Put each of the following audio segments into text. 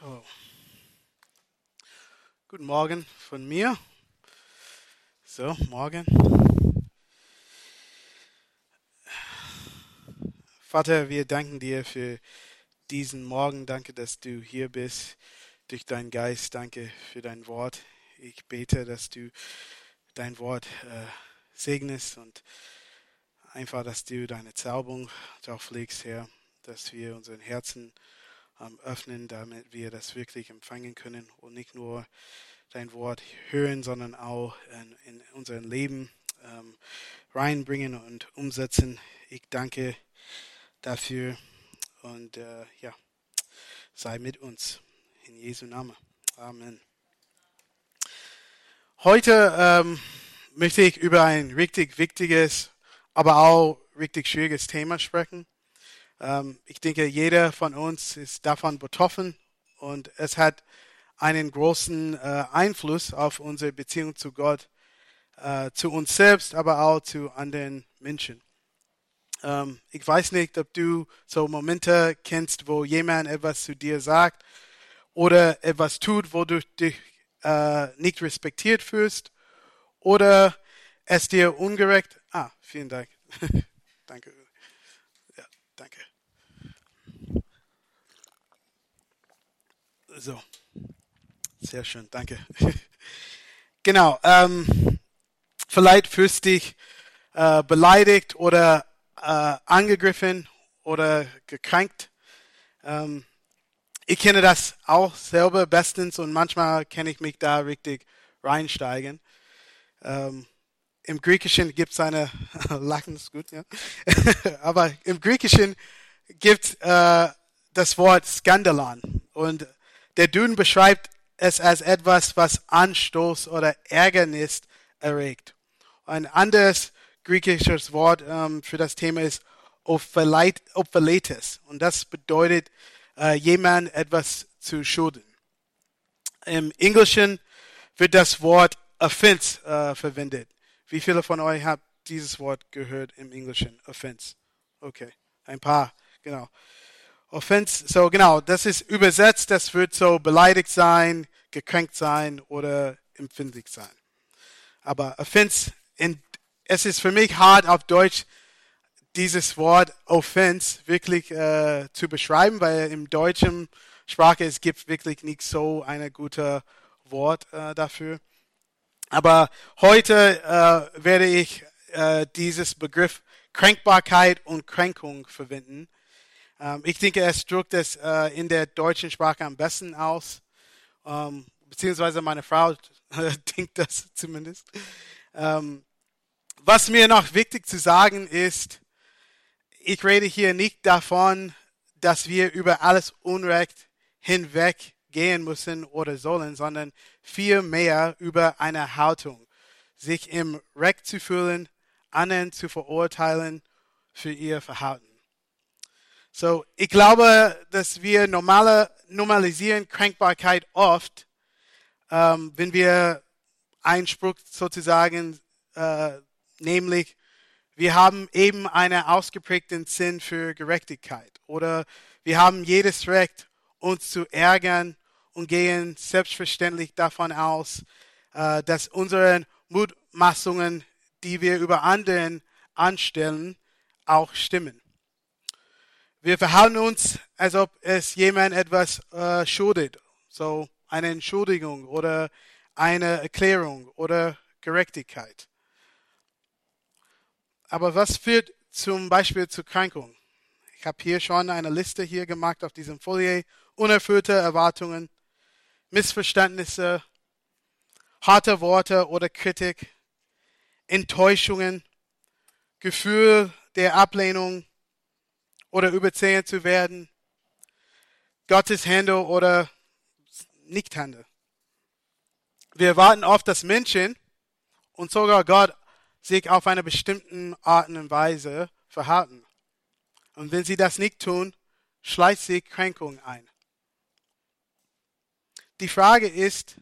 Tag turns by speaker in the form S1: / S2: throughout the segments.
S1: So, guten Morgen von mir. So, morgen. Vater, wir danken dir für diesen Morgen. Danke, dass du hier bist durch deinen Geist. Danke für dein Wort. Ich bete, dass du dein Wort segnest und einfach, dass du deine Zauberung darauf legst, Herr, dass wir unseren Herzen öffnen, damit wir das wirklich empfangen können und nicht nur dein Wort hören, sondern auch in unser Leben reinbringen und umsetzen. Ich danke dafür und sei mit uns. In Jesu Namen. Amen. Heute möchte ich über ein richtig wichtiges, aber auch richtig schwieriges Thema sprechen. Ich denke, jeder von uns ist davon betroffen und es hat einen großen Einfluss auf unsere Beziehung zu Gott, zu uns selbst, aber auch zu anderen Menschen. Ich weiß nicht, ob du so Momente kennst, wo jemand etwas zu dir sagt oder etwas tut, wo du dich nicht respektiert fühlst oder es dir ungerecht. Vielen Dank. Danke. Ja, danke. So, sehr schön, danke. Genau, vielleicht fühlst du dich beleidigt oder angegriffen oder gekränkt. Ich kenne das auch selber bestens und manchmal kann ich mich da richtig reinsteigen. Im Griechischen gibt es eine, Lachen ist gut, ja. Aber im Griechischen gibt das Wort Skandalon und der Duden beschreibt es als etwas, was Anstoß oder Ärgernis erregt. Ein anderes griechisches Wort für das Thema ist Opheletes und das bedeutet, jemand etwas zu schulden. Im Englischen wird das Wort Offense verwendet. Wie viele von euch haben dieses Wort gehört im Englischen? Offense. Okay, ein paar, genau. Offense, so genau, das ist übersetzt, das wird so beleidigt sein, gekränkt sein oder empfindlich sein. Aber Offense, es ist für mich hart auf Deutsch, dieses Wort Offense wirklich zu beschreiben, weil im deutschen Sprache es gibt wirklich nicht so ein gutes Wort dafür. Aber heute werde ich dieses Begriff Kränkbarkeit und Kränkung verwenden. Ich denke, es drückt es in der deutschen Sprache am besten aus, beziehungsweise meine Frau denkt das zumindest. Was mir noch wichtig zu sagen ist, ich rede hier nicht davon, dass wir über alles Unrecht hinweg gehen müssen oder sollen, sondern vielmehr über eine Haltung, sich im Recht zu fühlen, anderen zu verurteilen für ihr Verhalten. So, ich glaube, dass wir normalisieren Kränkbarkeit oft, wenn wir einen Spruch sozusagen, nämlich, wir haben eben einen ausgeprägten Sinn für Gerechtigkeit oder wir haben jedes Recht, uns zu ärgern und gehen selbstverständlich davon aus, dass unsere Mutmaßungen, die wir über anderen anstellen, auch stimmen. Wir verhalten uns, als ob es jemand etwas schuldet, so eine Entschuldigung oder eine Erklärung oder Gerechtigkeit. Aber was führt zum Beispiel zur Kränkung? Ich habe hier schon eine Liste hier gemacht auf diesem Folie. Unerfüllte Erwartungen, Missverständnisse, harte Worte oder Kritik, Enttäuschungen, Gefühl der Ablehnung oder übersehen zu werden, Gottes Hände oder Nicht-Hände. Wir erwarten oft, dass Menschen und sogar Gott sich auf eine bestimmte Art und Weise verhalten. Und wenn sie das nicht tun, schleicht sich Kränkung ein. Die Frage ist,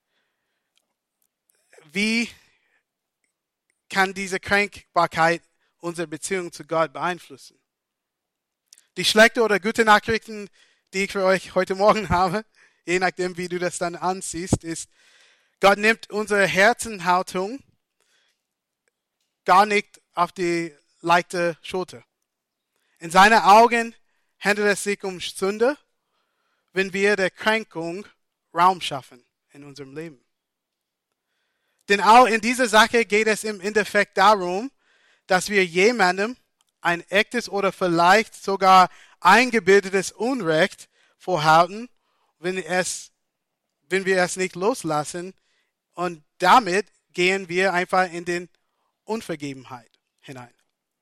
S1: wie kann diese Kränkbarkeit unsere Beziehung zu Gott beeinflussen? Die schlechte oder gute Nachrichten, die ich für euch heute Morgen habe, je nachdem, wie du das dann ansiehst, ist, Gott nimmt unsere Herzenhaltung gar nicht auf die leichte Schulter. In seinen Augen handelt es sich um Sünde, wenn wir der Kränkung Raum schaffen in unserem Leben. Denn auch in dieser Sache geht es im Endeffekt darum, dass wir jemandem ein echtes oder vielleicht sogar eingebildetes Unrecht vorhalten, wenn wir es nicht loslassen. Und damit gehen wir einfach in den Unvergebenheit hinein.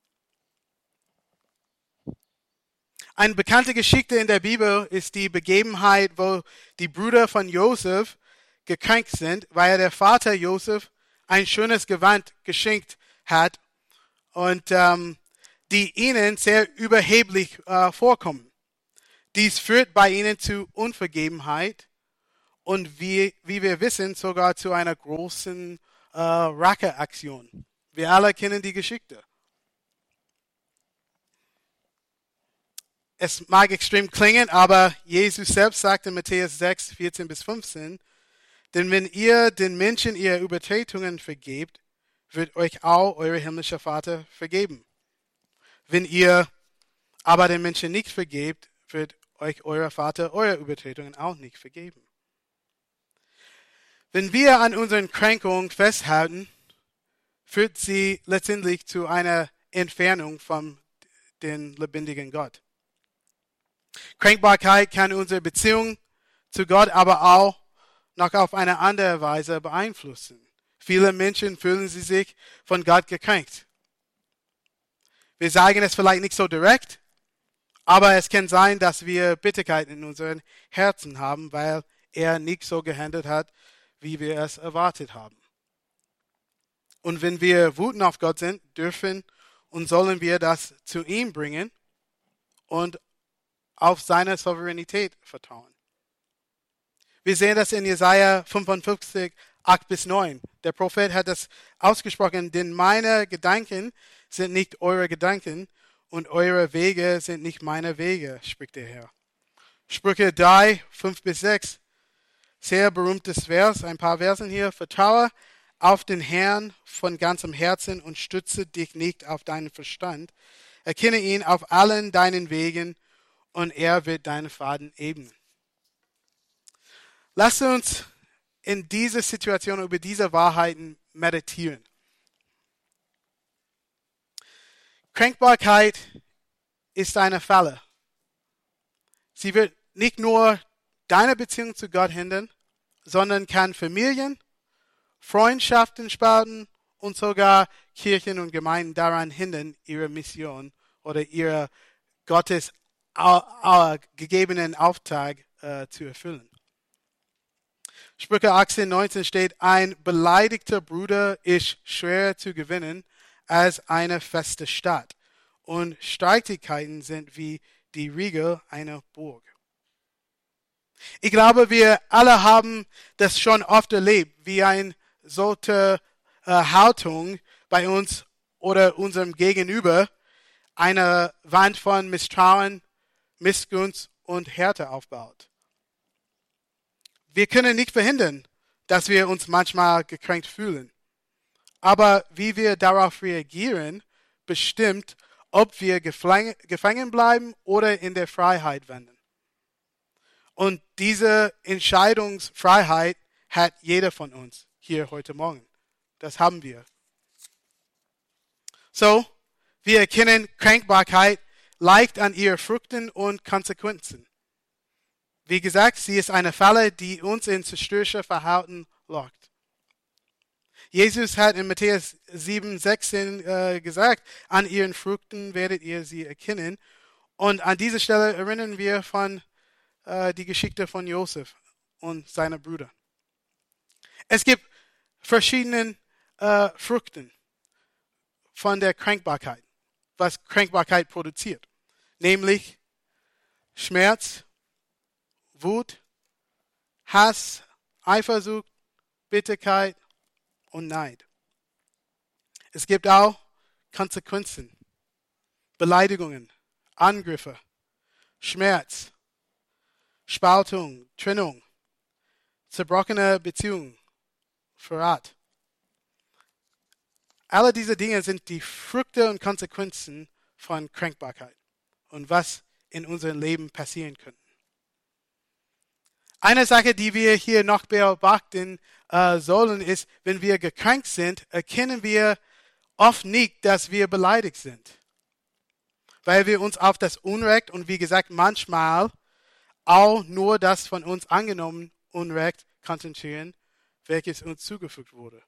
S1: Eine bekannte Geschichte in der Bibel ist die Begebenheit, wo die Brüder von Josef gekränkt sind, weil der Vater Josef ein schönes Gewand geschenkt hat und die ihnen sehr überheblich vorkommen. Dies führt bei ihnen zu Unvergebenheit und wie wir wissen, sogar zu einer großen Racheaktion. Wir alle kennen die Geschichte. Es mag extrem klingen, aber Jesus selbst sagt in Matthäus 6, 14 bis 15, denn wenn ihr den Menschen ihre Übertretungen vergebt, wird euch auch euer himmlischer Vater vergeben. Wenn ihr aber den Menschen nicht vergebt, wird euch euer Vater eure Übertretungen auch nicht vergeben. Wenn wir an unseren Kränkungen festhalten, führt sie letztendlich zu einer Entfernung von dem lebendigen Gott. Kränkbarkeit kann unsere Beziehung zu Gott aber auch noch auf eine andere Weise beeinflussen. Viele Menschen fühlen sich von Gott gekränkt. Wir sagen es vielleicht nicht so direkt, aber es kann sein, dass wir Bitterkeit in unseren Herzen haben, weil er nicht so gehandelt hat, wie wir es erwartet haben. Und wenn wir wütend auf Gott sind, dürfen und sollen wir das zu ihm bringen und auf seine Souveränität vertrauen. Wir sehen das in Jesaja 55, 8 bis 9. Der Prophet hat das ausgesprochen, denn meine Gedanken sind nicht eure Gedanken und eure Wege sind nicht meine Wege, spricht der Herr. Sprüche 3, 5 bis 6. Sehr berühmtes Vers, ein paar Versen hier. Vertraue auf den Herrn von ganzem Herzen und stütze dich nicht auf deinen Verstand. Erkenne ihn auf allen deinen Wegen und er wird deine Pfaden ebnen. Lasst uns in dieser Situation über diese Wahrheiten meditieren. Kränkbarkeit ist eine Falle. Sie wird nicht nur deine Beziehung zu Gott hindern, sondern kann Familien, Freundschaften spalten und sogar Kirchen und Gemeinden daran hindern, ihre Mission oder ihre Gottes gegebenen Auftrag zu erfüllen. Sprüche 18, 19 steht, ein beleidigter Bruder ist schwer zu gewinnen als eine feste Stadt. Und Streitigkeiten sind wie die Riegel einer Burg. Ich glaube, wir alle haben das schon oft erlebt, wie eine solche Haltung bei uns oder unserem Gegenüber eine Wand von Misstrauen, Missgunst und Härte aufbaut. Wir können nicht verhindern, dass wir uns manchmal gekränkt fühlen. Aber wie wir darauf reagieren, bestimmt, ob wir gefangen bleiben oder in der Freiheit wandeln. Und diese Entscheidungsfreiheit hat jeder von uns hier heute Morgen. Das haben wir. So, wir erkennen Kränkbarkeit leicht an ihren Früchten und Konsequenzen. Wie gesagt, sie ist eine Falle, die uns in zerstörerische Verhalten lockt. Jesus hat in Matthäus 7, 16 gesagt, an ihren Früchten werdet ihr sie erkennen. Und an dieser Stelle erinnern wir von die Geschichte von Josef und seiner Brüder. Es gibt verschiedene Früchten von der Kränkbarkeit, was Kränkbarkeit produziert. Nämlich Schmerz, Wut, Hass, Eifersucht, Bitterkeit und Neid. Es gibt auch Konsequenzen, Beleidigungen, Angriffe, Schmerz, Spaltung, Trennung, zerbrochene Beziehungen, Verrat. Alle diese Dinge sind die Früchte und Konsequenzen von Kränkbarkeit und was in unserem Leben passieren könnte. Eine Sache, die wir hier noch beobachten sollen, ist, wenn wir gekränkt sind, erkennen wir oft nicht, dass wir beleidigt sind. Weil wir uns auf das Unrecht und wie gesagt manchmal auch nur das von uns angenommene Unrecht konzentrieren, welches uns zugefügt wurde.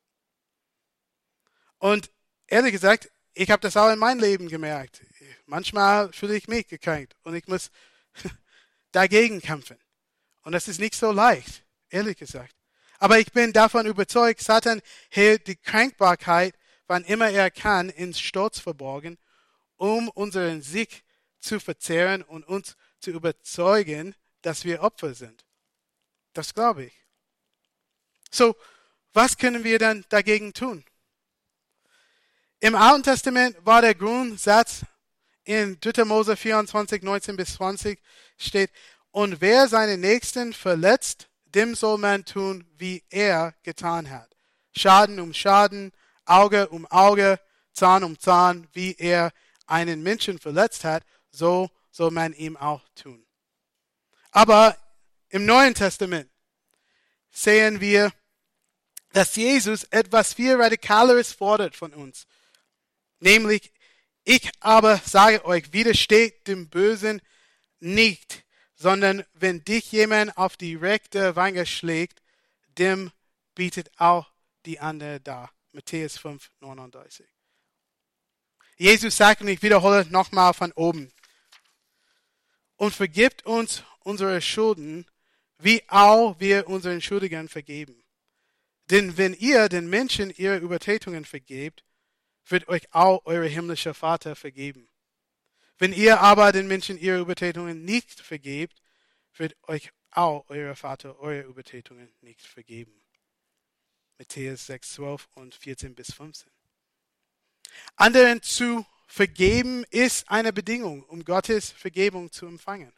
S1: Und ehrlich gesagt, ich habe das auch in meinem Leben gemerkt. Manchmal fühle ich mich gekränkt und ich muss dagegen kämpfen. Und das ist nicht so leicht, ehrlich gesagt. Aber ich bin davon überzeugt, Satan hält die Kränkbarkeit, wann immer er kann, ins Stolz verborgen, um unseren Sieg zu verzehren und uns zu überzeugen, dass wir Opfer sind. Das glaube ich. So, was können wir dann dagegen tun? Im Alten Testament war der Grundsatz in 3. Mose 24, 19 bis 20 steht, und wer seinen Nächsten verletzt, dem soll man tun, wie er getan hat. Schaden um Schaden, Auge um Auge, Zahn um Zahn, wie er einen Menschen verletzt hat, so soll man ihm auch tun. Aber im Neuen Testament sehen wir, dass Jesus etwas viel Radikaleres fordert von uns. Nämlich, ich aber sage euch, widersteht dem Bösen nicht, sondern wenn dich jemand auf die rechte Wange schlägt, dem bietet auch die andere dar. Matthäus 5, 39. Jesus sagt, und ich wiederhole nochmal von oben, und vergibt uns unsere Schulden, wie auch wir unseren Schuldigern vergeben. Denn wenn ihr den Menschen ihre Übertretungen vergebt, wird euch auch euer himmlischer Vater vergeben. Wenn ihr aber den Menschen ihre Übertretungen nicht vergebt, wird euch auch euer Vater eure Übertretungen nicht vergeben. Matthäus 6, 12 und 14 bis 15. Anderen zu vergeben ist eine Bedingung, um Gottes Vergebung zu empfangen.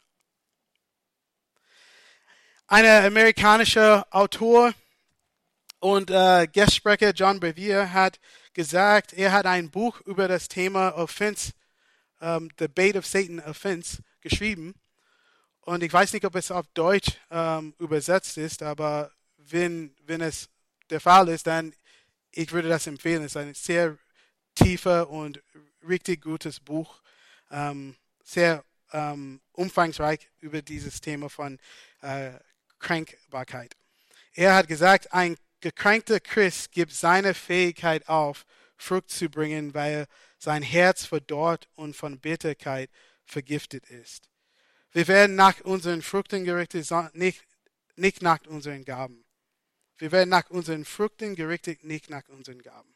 S1: Ein amerikanischer Autor und Gastsprecher John Bevere hat gesagt, er hat ein Buch über das Thema Offense, The Bait of Satan Offense, geschrieben. Und ich weiß nicht, ob es auf Deutsch übersetzt ist, aber wenn es der Fall ist, dann ich würde das empfehlen. Es ist ein sehr tiefer und richtig gutes Buch, sehr umfangreich über dieses Thema von Kränkbarkeit. Er hat gesagt, ein gekränkter Christ gibt seine Fähigkeit auf, Frucht zu bringen, weil sein Herz verdorrt und von Bitterkeit vergiftet ist. Wir werden nach unseren Früchten gerichtet, nicht nach unseren Gaben. Wir werden nach unseren Früchten gerichtet, nicht nach unseren Gaben.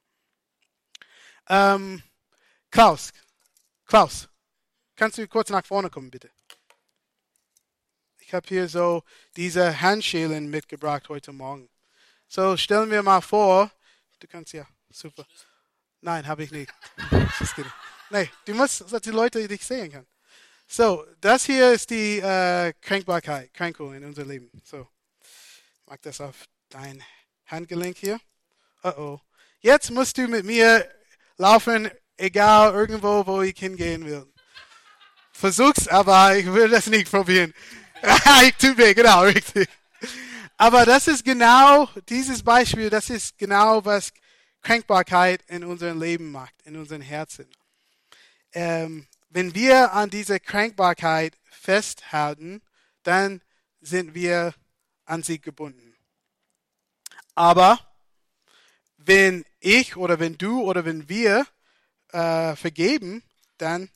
S1: Klaus, kannst du kurz nach vorne kommen, bitte? Ich habe hier so diese Handschellen mitgebracht heute Morgen. So, stellen wir mal vor, du kannst ja, super. Nein, habe ich nicht. Nein, du musst, dass die Leute dich sehen können. So, das hier ist die Kränkung in unserem Leben. So, ich mag das auf dein Handgelenk hier. Oh. Jetzt musst du mit mir laufen, egal irgendwo, wo ich hingehen will. Versuch's, aber ich will das nicht probieren. Ich tue weh, genau, richtig. Aber das ist genau, dieses Beispiel, das ist genau, was Kränkbarkeit in unserem Leben macht, in unseren Herzen. Wenn wir an dieser Kränkbarkeit festhalten, dann sind wir an sie gebunden. Aber wenn ich oder wenn du oder wenn wir vergeben, dann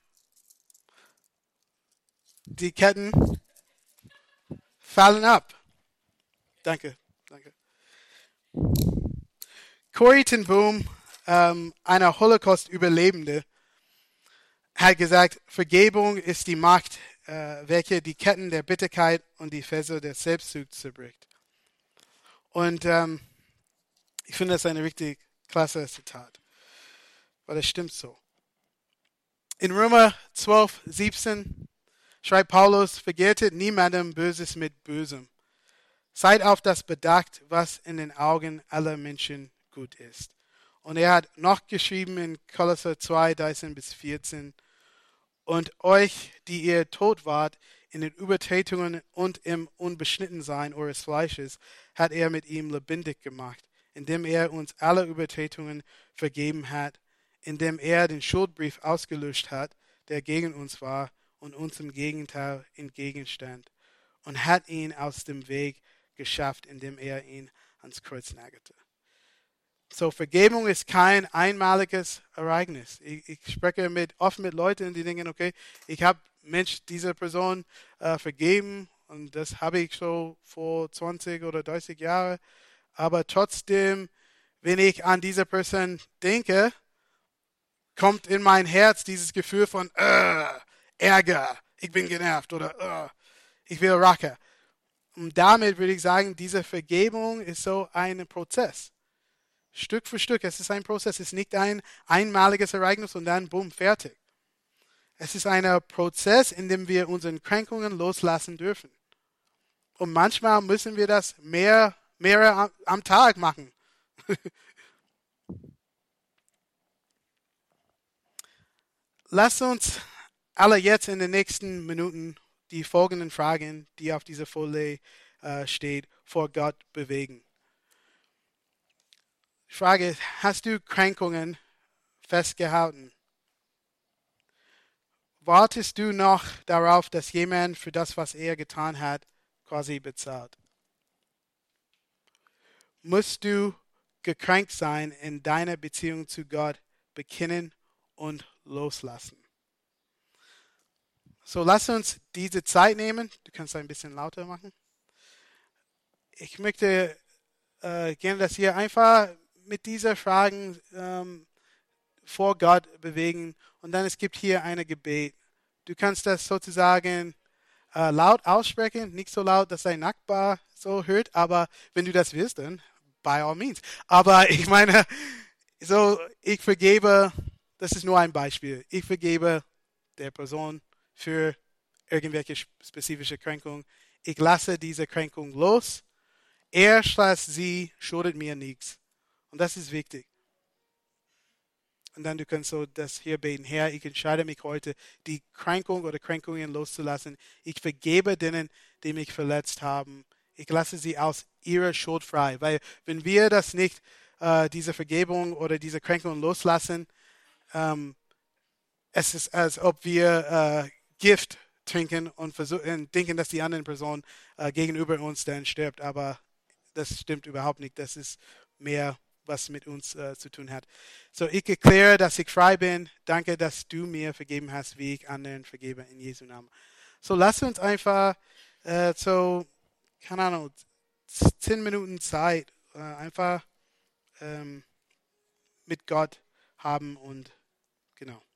S1: die Ketten fallen ab. Danke. Corrie ten Boom, einer Holocaust-Überlebende, hat gesagt, Vergebung ist die Macht, welche die Ketten der Bitterkeit und die Fessel der Selbstsucht zerbricht. Und ich finde das eine richtig klasse Zitat, weil das stimmt so. In Römer 12, 17 schreibt Paulus, vergeltet niemandem Böses mit Bösem, Seid auf das bedacht, was in den Augen aller Menschen gut ist. Und er hat noch geschrieben in Kolosser 2, 13 bis 14, und euch, die ihr tot wart, in den Übertretungen und im Unbeschnittensein eures Fleisches, hat er mit ihm lebendig gemacht, indem er uns alle Übertretungen vergeben hat, indem er den Schuldbrief ausgelöscht hat, der gegen uns war und uns im Gegenteil entgegenstand, und hat ihn aus dem Weg geschafft, indem er ihn ans Kreuz nagerte. So, Vergebung ist kein einmaliges Ereignis. Ich spreche oft mit Leuten, die denken, okay, ich habe dieser Person vergeben und das habe ich so vor 20 oder 30 Jahren. Aber trotzdem, wenn ich an diese Person denke, kommt in mein Herz dieses Gefühl von Ärger, ich bin genervt oder ich will Rache. Und damit würde ich sagen, diese Vergebung ist so ein Prozess. Stück für Stück, es ist ein Prozess, es ist nicht ein einmaliges Ereignis und dann bumm, fertig. Es ist ein Prozess, in dem wir unsere Kränkungen loslassen dürfen. Und manchmal müssen wir das mehrere am Tag machen. Lasst uns alle jetzt in den nächsten Minuten die folgenden Fragen, die auf dieser Folie steht, vor Gott bewegen. Die Frage ist, hast du Kränkungen festgehalten? Wartest du noch darauf, dass jemand für das, was er getan hat, quasi bezahlt? Musst du gekränkt sein in deiner Beziehung zu Gott bekennen und loslassen? So, lass uns diese Zeit nehmen. Du kannst ein bisschen lauter machen. Ich möchte gerne, dass ihr einfach mit dieser Fragen vor Gott bewegen. Und dann es gibt hier ein Gebet. Du kannst das sozusagen laut aussprechen, nicht so laut, dass dein Nachbar so hört, aber wenn du das willst, dann by all means. Aber ich meine, so ich vergebe, das ist nur ein Beispiel. Ich vergebe der Person für irgendwelche spezifische Kränkung. Ich lasse diese Kränkung los. Sie schuldet mir nichts. Und das ist wichtig. Und dann du kannst so das hier beten. Herr, ich entscheide mich heute, die Kränkung oder Kränkungen loszulassen. Ich vergebe denen, die mich verletzt haben. Ich lasse sie aus ihrer Schuld frei. Weil wenn wir das nicht, diese Vergebung oder diese Kränkung loslassen, es ist, als ob wir Gift trinken und denken, dass die andere Person gegenüber uns dann stirbt. Aber das stimmt überhaupt nicht. Das ist mehr, was mit uns zu tun hat. So, ich erkläre, dass ich frei bin. Danke, dass du mir vergeben hast, wie ich anderen vergebe, in Jesu Namen. So, lass uns einfach keine Ahnung, 10 Minuten Zeit einfach mit Gott haben und genau.